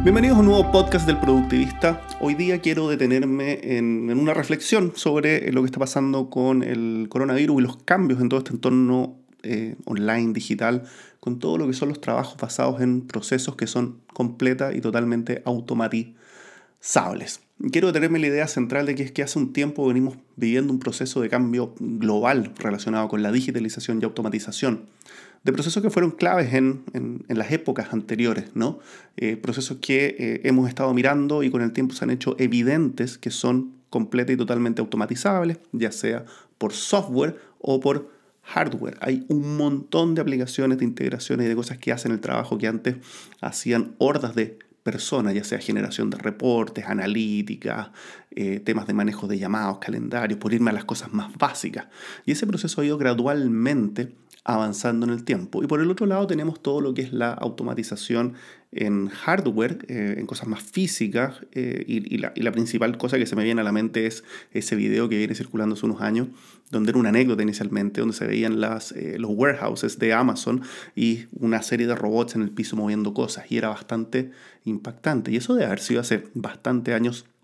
Bienvenidos a un nuevo podcast del Productivista. Hoy día quiero detenerme en una reflexión sobre lo que está pasando con el coronavirus y los cambios en todo este entorno online, digital, con todo lo que son los trabajos basados en procesos que son completa y totalmente automatizables. Quiero detenerme en la idea central de que es que hace un tiempo venimos viviendo un proceso de cambio global relacionado con la digitalización y automatización de procesos que fueron claves en las épocas anteriores, ¿no? Procesos que hemos estado mirando y con el tiempo se han hecho evidentes que son completa y totalmente automatizables, ya sea por software o por hardware. Hay un montón de aplicaciones, de integraciones y de cosas que hacen el trabajo que antes hacían hordas de personas, ya sea generación de reportes, analíticas, temas de manejo de llamados, calendarios, por irme a las cosas más básicas. Y ese proceso ha ido gradualmente avanzando en el tiempo. Y por el otro lado tenemos todo lo que es la automatización en hardware, en cosas más físicas, y la principal cosa que se me viene a la mente es ese video que viene circulando hace unos años, donde era una anécdota inicialmente, donde se veían los warehouses de Amazon y una serie de robots en el piso moviendo cosas, y era bastante impactante. Y eso debe haber sido hace bastantes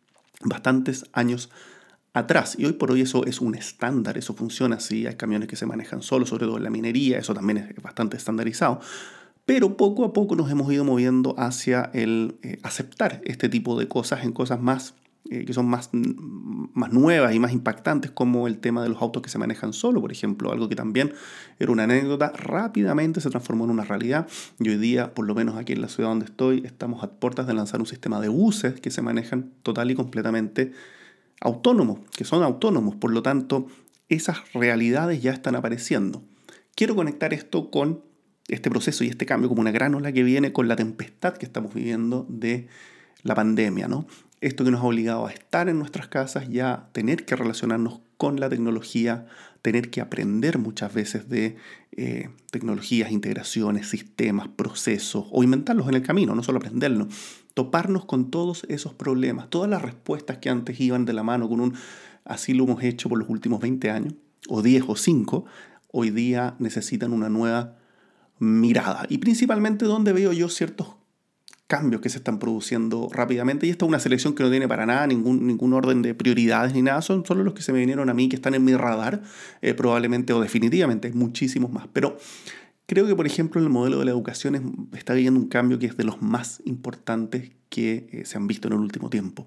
años atrás, y hoy por hoy eso es un estándar, eso funciona así. Hay camiones que se manejan solos, sobre todo en la minería, eso también es bastante estandarizado, pero poco a poco nos hemos ido moviendo hacia el aceptar este tipo de cosas en cosas más que son más nuevas y más impactantes, como el tema de los autos que se manejan solo, por ejemplo, algo que también era una anécdota, rápidamente se transformó en una realidad, y hoy día, por lo menos aquí en la ciudad donde estoy, estamos a puertas de lanzar un sistema de buses que se manejan total y completamente autónomos, que son autónomos. Por lo tanto, esas realidades ya están apareciendo. Quiero conectar esto con este proceso y este cambio como una gran ola que viene con la tempestad que estamos viviendo de la pandemia, ¿no? Esto que nos ha obligado a estar en nuestras casas y a tener que relacionarnos con la tecnología, tener que aprender muchas veces de tecnologías, integraciones, sistemas, procesos, o inventarlos en el camino, no solo aprenderlos. Toparnos con todos esos problemas, todas las respuestas que antes iban de la mano con así lo hemos hecho por los últimos 20 años, o 10 o 5, hoy día necesitan una nueva mirada. Y principalmente donde veo yo ciertos cambios que se están produciendo rápidamente, y esta es una selección que no tiene para nada ningún orden de prioridades ni nada, son solo los que se me vinieron a mí, que están en mi radar, probablemente o definitivamente hay muchísimos más, pero creo que, por ejemplo, en el modelo de la educación está viviendo un cambio que es de los más importantes que se han visto en el último tiempo.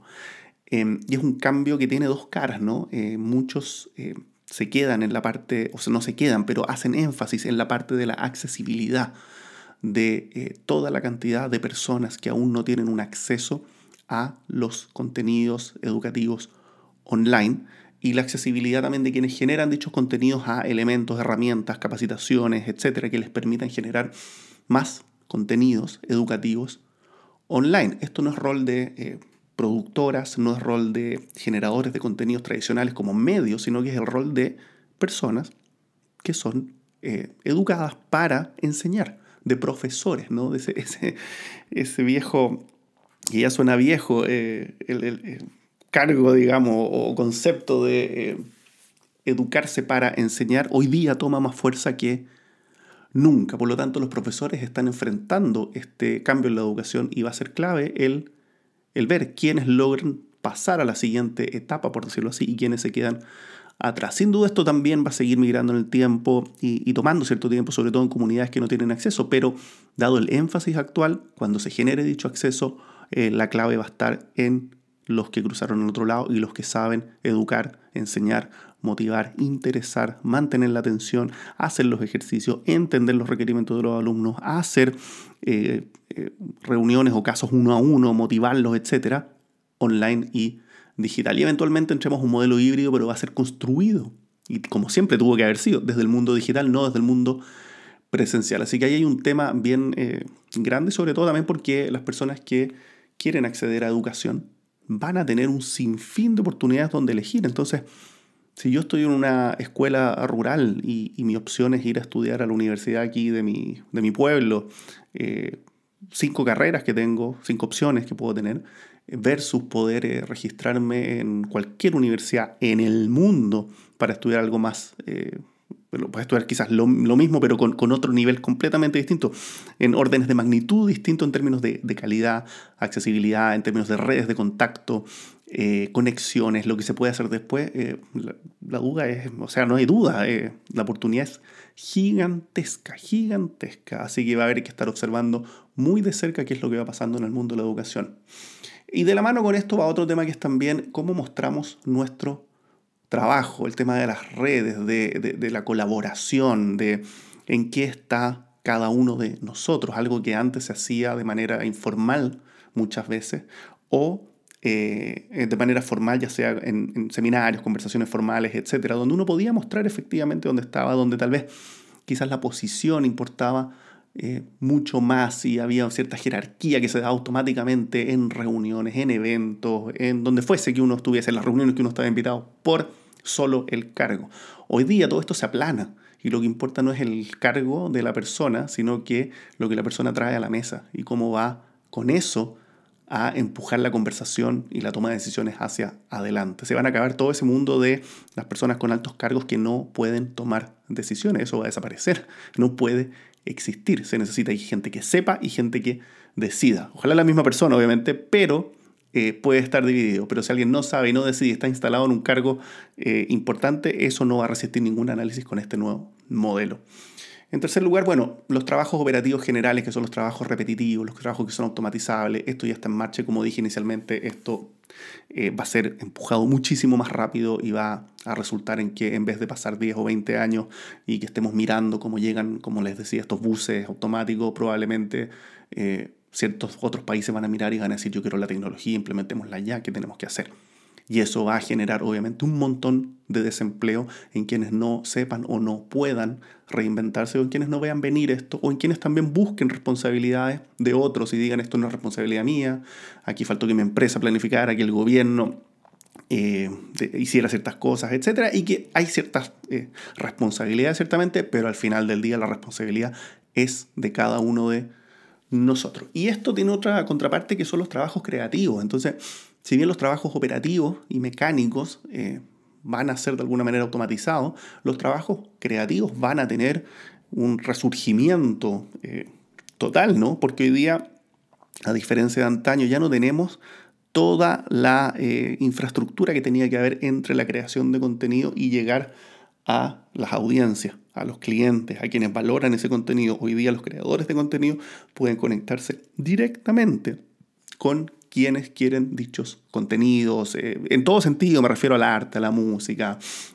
Y es un cambio que tiene dos caras, ¿no? Muchos se quedan en la parte, o sea, no se quedan, pero hacen énfasis en la parte de la accesibilidad de toda la cantidad de personas que aún no tienen un acceso a los contenidos educativos online, y la accesibilidad también de quienes generan dichos contenidos a elementos, herramientas, capacitaciones, etcétera, que les permitan generar más contenidos educativos online. Esto no es rol de productoras, no es rol de generadores de contenidos tradicionales como medios, sino que es el rol de personas que son educadas para enseñar, de profesores, ¿no? De ese viejo, que ya suena viejo, el cargo, digamos, o concepto de educarse para enseñar, hoy día toma más fuerza que nunca. Por lo tanto, los profesores están enfrentando este cambio en la educación, y va a ser clave el ver quiénes logran pasar a la siguiente etapa, por decirlo así, y quiénes se quedan atrás. Sin duda esto también va a seguir migrando en el tiempo y tomando cierto tiempo, sobre todo en comunidades que no tienen acceso, pero dado el énfasis actual, cuando se genere dicho acceso, la clave va a estar en los que cruzaron al otro lado y los que saben educar, enseñar, motivar, interesar, mantener la atención, hacer los ejercicios, entender los requerimientos de los alumnos, hacer reuniones o casos uno a uno, motivarlos, etcétera, online y digital. Y eventualmente entremos a un modelo híbrido, pero va a ser construido, y como siempre tuvo que haber sido, desde el mundo digital, no desde el mundo presencial. Así que ahí hay un tema bien grande, sobre todo también porque las personas que quieren acceder a educación van a tener un sinfín de oportunidades donde elegir. Entonces, si yo estoy en una escuela rural y mi opción es ir a estudiar a la universidad aquí de mi pueblo, 5 carreras que tengo, 5 opciones que puedo tener, versus poder registrarme en cualquier universidad en el mundo para estudiar algo más bueno, puedes estudiar quizás lo mismo, pero con otro nivel completamente distinto, en órdenes de magnitud distinto en términos de calidad, accesibilidad, en términos de redes de contacto, conexiones, lo que se puede hacer después. La duda es, o sea, no hay duda, la oportunidad es gigantesca, gigantesca. Así que va a haber que estar observando muy de cerca qué es lo que va pasando en el mundo de la educación. Y de la mano con esto va otro tema que es también cómo mostramos nuestro trabajo, el tema de las redes, de la colaboración, de en qué está cada uno de nosotros, algo que antes se hacía de manera informal muchas veces, o de manera formal, ya sea en seminarios, conversaciones formales, etcétera, donde uno podía mostrar efectivamente dónde estaba, donde tal vez quizás la posición importaba mucho más y había cierta jerarquía que se da automáticamente en reuniones, en eventos, en donde fuese que uno estuviese, en las reuniones que uno estaba invitado por solo el cargo. Hoy día todo esto se aplana y lo que importa no es el cargo de la persona, sino que lo que la persona trae a la mesa y cómo va con eso a empujar la conversación y la toma de decisiones hacia adelante. Se van a acabar todo ese mundo de las personas con altos cargos que no pueden tomar decisiones. Eso va a desaparecer. No puede existir. Se necesita gente que sepa y gente que decida. Ojalá la misma persona, obviamente, pero puede estar dividido. Pero si alguien no sabe y no decide y está instalado en un cargo importante, eso no va a resistir ningún análisis con este nuevo modelo. En tercer lugar, bueno, los trabajos operativos generales, que son los trabajos repetitivos, los trabajos que son automatizables, esto ya está en marcha. Como dije inicialmente, esto va a ser empujado muchísimo más rápido y va a resultar en que en vez de pasar 10 o 20 años y que estemos mirando cómo llegan, como les decía, estos buses automáticos, probablemente ciertos otros países van a mirar y van a decir: yo quiero la tecnología, implementémosla ya, ¿qué tenemos que hacer? Y eso va a generar obviamente un montón de desempleo en quienes no sepan o no puedan reinventarse, o en quienes no vean venir esto, o en quienes también busquen responsabilidades de otros y digan: esto no es responsabilidad mía, aquí faltó que mi empresa planificara, que el gobierno hiciera ciertas cosas, etcétera, y que hay ciertas responsabilidades ciertamente, pero al final del día la responsabilidad es de cada uno de nosotros. Y esto tiene otra contraparte, que son los trabajos creativos. Entonces, si bien los trabajos operativos y mecánicos van a ser de alguna manera automatizados, los trabajos creativos van a tener un resurgimiento total, ¿no? Porque hoy día, a diferencia de antaño, ya no tenemos toda la infraestructura que tenía que haber entre la creación de contenido y llegar a las audiencias, a los clientes, a quienes valoran ese contenido. Hoy día los creadores de contenido pueden conectarse directamente con quienes quieren dichos contenidos, en todo sentido. Me refiero al arte, a la música,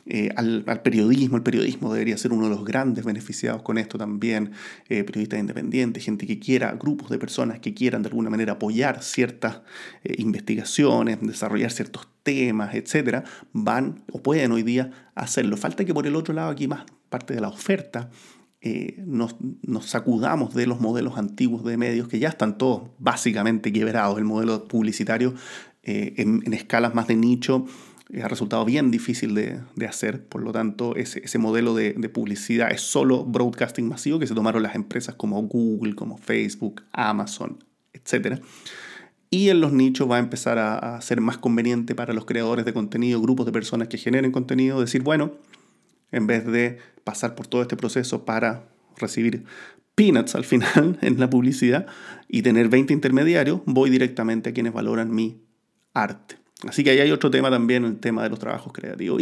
al periodismo. El periodismo debería ser uno de los grandes beneficiados con esto también. Periodistas independientes, gente que quiera, grupos de personas que quieran de alguna manera apoyar ciertas investigaciones, desarrollar ciertos temas, etcétera, van o pueden hoy día hacerlo. Falta que por el otro lado, aquí más parte de la oferta, nos sacudamos de los modelos antiguos de medios que ya están todos básicamente quebrados. El modelo publicitario en escalas más de nicho ha resultado bien difícil de hacer. Por lo tanto, ese modelo de publicidad es solo broadcasting masivo que se tomaron las empresas como Google, como Facebook, Amazon, etcétera. Y en los nichos va a empezar a ser más conveniente para los creadores de contenido, grupos de personas que generen contenido, decir: bueno, en vez de pasar por todo este proceso para recibir peanuts al final en la publicidad y tener 20 intermediarios, voy directamente a quienes valoran mi arte. Así que ahí hay otro tema también, el tema de los trabajos creativos.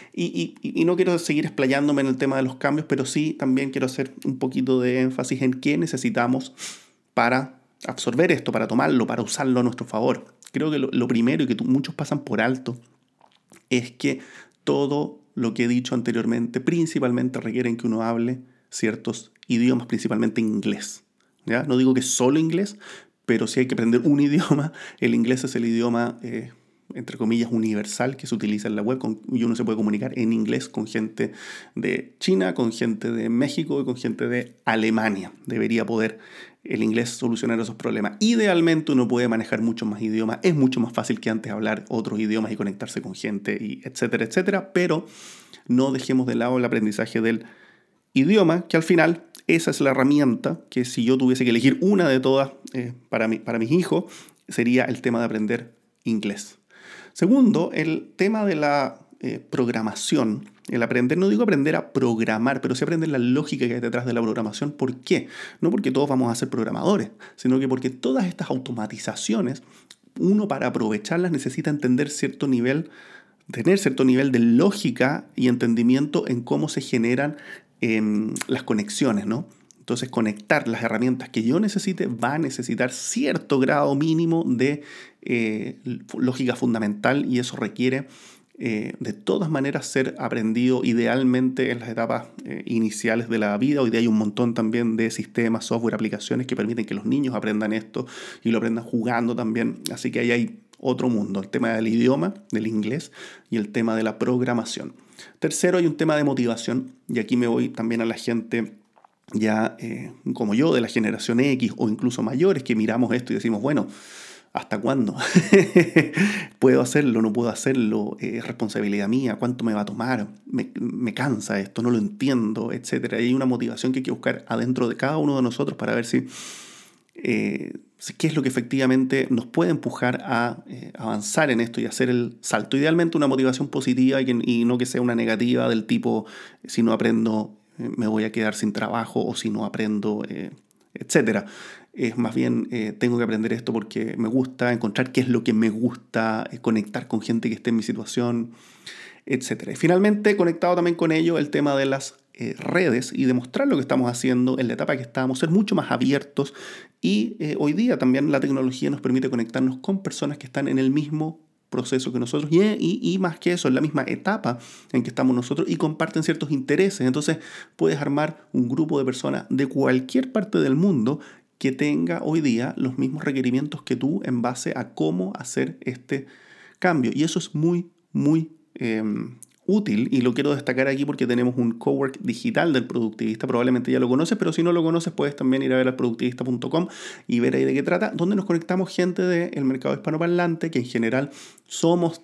Y no quiero seguir explayándome en el tema de los cambios, pero sí también quiero hacer un poquito de énfasis en qué necesitamos para absorber esto, para tomarlo, para usarlo a nuestro favor. Creo que lo primero, y que muchos pasan por alto, es que todo lo que he dicho anteriormente principalmente requieren que uno hable ciertos idiomas, principalmente inglés, ¿ya? No digo que solo inglés, pero si hay que aprender un idioma, el inglés es el idioma, entre comillas, universal que se utiliza en la web, y uno se puede comunicar en inglés con gente de China, con gente de México y con gente de Alemania. Debería poder el inglés solucionar esos problemas. Idealmente uno puede manejar muchos más idiomas, es mucho más fácil que antes hablar otros idiomas y conectarse con gente, y etcétera, etcétera, pero no dejemos de lado el aprendizaje del idioma, que al final esa es la herramienta que, si yo tuviese que elegir una de todas para mis hijos, sería el tema de aprender inglés. Segundo, el tema de la programación, el aprender, no digo aprender a programar, pero sí aprender la lógica que hay detrás de la programación. ¿Por qué? No porque todos vamos a ser programadores, sino que porque todas estas automatizaciones, uno para aprovecharlas necesita entender cierto nivel, tener cierto nivel de lógica y entendimiento en cómo se generan las conexiones, ¿no? Entonces, conectar las herramientas que yo necesite va a necesitar cierto grado mínimo de lógica fundamental, y eso requiere de todas maneras ser aprendido idealmente en las etapas iniciales de la vida. Hoy día hay un montón también de sistemas, software, aplicaciones que permiten que los niños aprendan esto y lo aprendan jugando también. Así que ahí hay otro mundo, el tema del idioma, del inglés, y el tema de la programación. Tercero, hay un tema de motivación, y aquí me voy también a la gente ya como yo, de la generación X o incluso mayores, que miramos esto y decimos, bueno, ¿hasta cuándo? ¿Puedo hacerlo? ¿No puedo hacerlo? ¿Es responsabilidad mía? ¿Cuánto me va a tomar? ¿Me cansa esto? ¿No lo entiendo? Etcétera. Y hay una motivación que hay que buscar adentro de cada uno de nosotros para ver si qué es lo que efectivamente nos puede empujar a avanzar en esto y hacer el salto. Idealmente una motivación positiva y no que sea una negativa del tipo, si no aprendo me voy a quedar sin trabajo, o si no aprendo, etcétera. Es más bien, tengo que aprender esto porque me gusta, encontrar qué es lo que me gusta, conectar con gente que esté en mi situación, etcétera. Y finalmente, conectado también con ello, el tema de las redes y demostrar lo que estamos haciendo en la etapa que estamos, ser mucho más abiertos. Y hoy día también la tecnología nos permite conectarnos con personas que están en el mismo proceso que nosotros y más que eso, en la misma etapa en que estamos nosotros, y comparten ciertos intereses. Entonces puedes armar un grupo de personas de cualquier parte del mundo que tenga hoy día los mismos requerimientos que tú en base a cómo hacer este cambio. Y eso es muy, muy útil, y lo quiero destacar aquí porque tenemos un cowork digital del Productivista. Probablemente ya lo conoces, pero si no lo conoces puedes también ir a ver al productivista.com y ver ahí de qué trata, donde nos conectamos gente del mercado hispanoparlante, que en general somos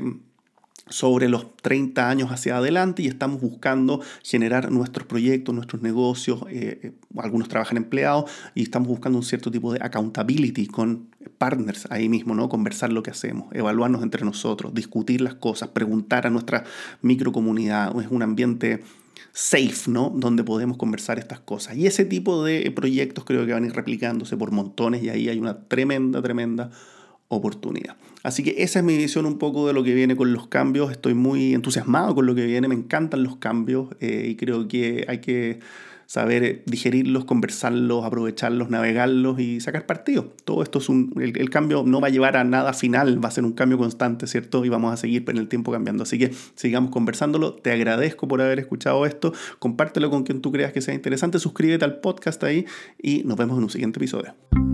sobre los 30 años hacia adelante y estamos buscando generar nuestros proyectos, nuestros negocios. Algunos trabajan empleados y estamos buscando un cierto tipo de accountability con partners ahí mismo, ¿no? Conversar lo que hacemos, evaluarnos entre nosotros, discutir las cosas, preguntar a nuestra microcomunidad. Es un ambiente safe, ¿no? Donde podemos conversar estas cosas. Y ese tipo de proyectos creo que van a ir replicándose por montones, y ahí hay una tremenda oportunidad. Así que esa es mi visión un poco de lo que viene con los cambios. Estoy muy entusiasmado con lo que viene, me encantan los cambios, y creo que hay que saber digerirlos, conversarlos, aprovecharlos, navegarlos y sacar partido. Todo esto es el cambio no va a llevar a nada final, va a ser un cambio constante, ¿cierto? Y vamos a seguir en el tiempo cambiando. Así que sigamos conversándolo. Te agradezco por haber escuchado esto. Compártelo con quien tú creas que sea interesante. Suscríbete al podcast ahí y nos vemos en un siguiente episodio.